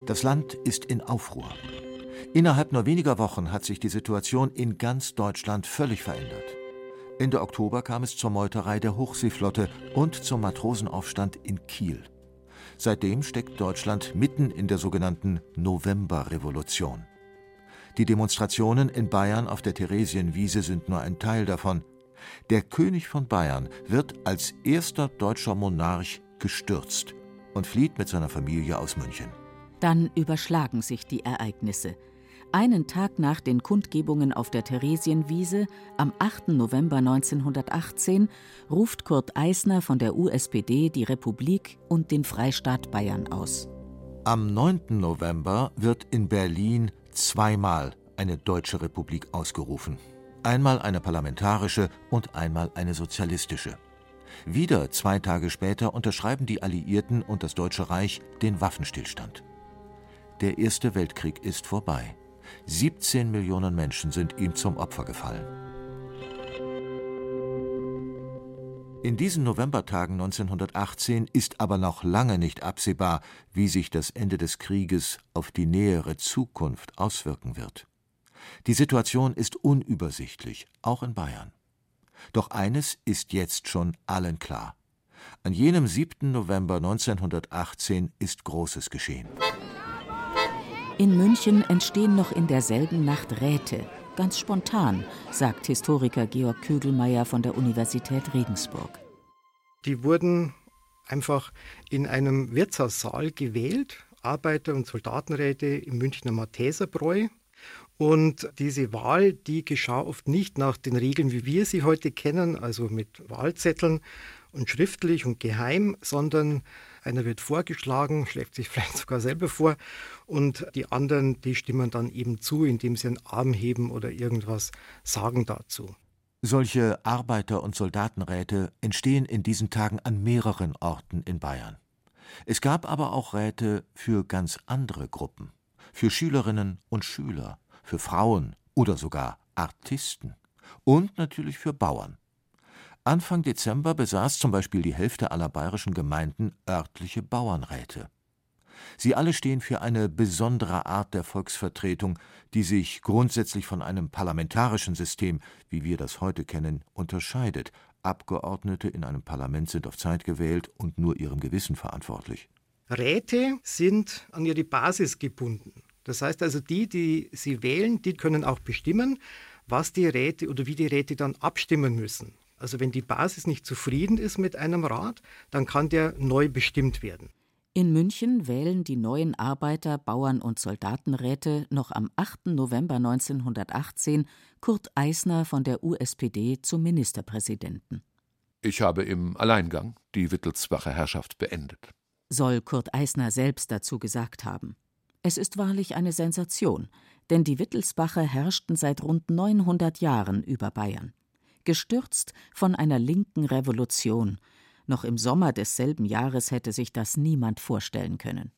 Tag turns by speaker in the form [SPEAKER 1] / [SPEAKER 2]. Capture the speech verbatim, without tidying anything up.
[SPEAKER 1] Das Land ist in Aufruhr. Innerhalb nur weniger Wochen hat sich die Situation in ganz Deutschland völlig verändert. Ende Oktober kam es zur Meuterei der Hochseeflotte und zum Matrosenaufstand in Kiel. Seitdem steckt Deutschland mitten in der sogenannten Novemberrevolution. Die Demonstrationen in Bayern auf der Theresienwiese sind nur ein Teil davon. Der König von Bayern wird als erster deutscher Monarch gestürzt und flieht mit seiner Familie aus München.
[SPEAKER 2] Dann überschlagen sich die Ereignisse. Einen Tag nach den Kundgebungen auf der Theresienwiese, am achten November neunzehnhundertachtzehn, ruft Kurt Eisner von der U S P D die Republik und den Freistaat Bayern aus.
[SPEAKER 1] Am neunten November wird in Berlin zweimal eine deutsche Republik ausgerufen. Einmal eine parlamentarische und einmal eine sozialistische. Wieder zwei Tage später unterschreiben die Alliierten und das Deutsche Reich den Waffenstillstand. Der Erste Weltkrieg ist vorbei. siebzehn Millionen Menschen sind ihm zum Opfer gefallen. In diesen Novembertagen neunzehnhundertachtzehn ist aber noch lange nicht absehbar, wie sich das Ende des Krieges auf die nähere Zukunft auswirken wird. Die Situation ist unübersichtlich, auch in Bayern. Doch eines ist jetzt schon allen klar: An jenem siebten November neunzehnhundertachtzehn ist Großes geschehen.
[SPEAKER 2] In München entstehen noch in derselben Nacht Räte. Ganz spontan, sagt Historiker Georg Kögelmeier von der Universität Regensburg.
[SPEAKER 3] Die wurden einfach in einem Wirtshaussaal gewählt, Arbeiter- und Soldatenräte im Münchner Malteserbräu. Und diese Wahl, die geschah oft nicht nach den Regeln, wie wir sie heute kennen, also mit Wahlzetteln und schriftlich und geheim, sondern einer wird vorgeschlagen, schlägt sich vielleicht sogar selber vor, und die anderen, die stimmen dann eben zu, indem sie einen Arm heben oder irgendwas sagen dazu.
[SPEAKER 1] Solche Arbeiter- und Soldatenräte entstehen in diesen Tagen an mehreren Orten in Bayern. Es gab aber auch Räte für ganz andere Gruppen, für Schülerinnen und Schüler, für Frauen oder sogar Artisten und natürlich für Bauern. Anfang Dezember besaß zum Beispiel die Hälfte aller bayerischen Gemeinden örtliche Bauernräte. Sie alle stehen für eine besondere Art der Volksvertretung, die sich grundsätzlich von einem parlamentarischen System, wie wir das heute kennen, unterscheidet. Abgeordnete in einem Parlament sind auf Zeit gewählt und nur ihrem Gewissen verantwortlich.
[SPEAKER 3] Räte sind an ihre Basis gebunden. Das heißt also, die, die sie wählen, die können auch bestimmen, was die Räte oder wie die Räte dann abstimmen müssen. Also wenn die Basis nicht zufrieden ist mit einem Rat, dann kann der neu bestimmt werden.
[SPEAKER 2] In München wählen die neuen Arbeiter-, Bauern- und Soldatenräte noch am achten November neunzehnhundertachtzehn Kurt Eisner von der U S P D zum Ministerpräsidenten.
[SPEAKER 4] Ich habe im Alleingang die Wittelsbacher Herrschaft beendet,
[SPEAKER 2] soll Kurt Eisner selbst dazu gesagt haben. Es ist wahrlich eine Sensation, denn die Wittelsbacher herrschten seit rund neunhundert Jahren über Bayern. Gestürzt von einer linken Revolution. Noch im Sommer desselben Jahres hätte sich das niemand vorstellen können.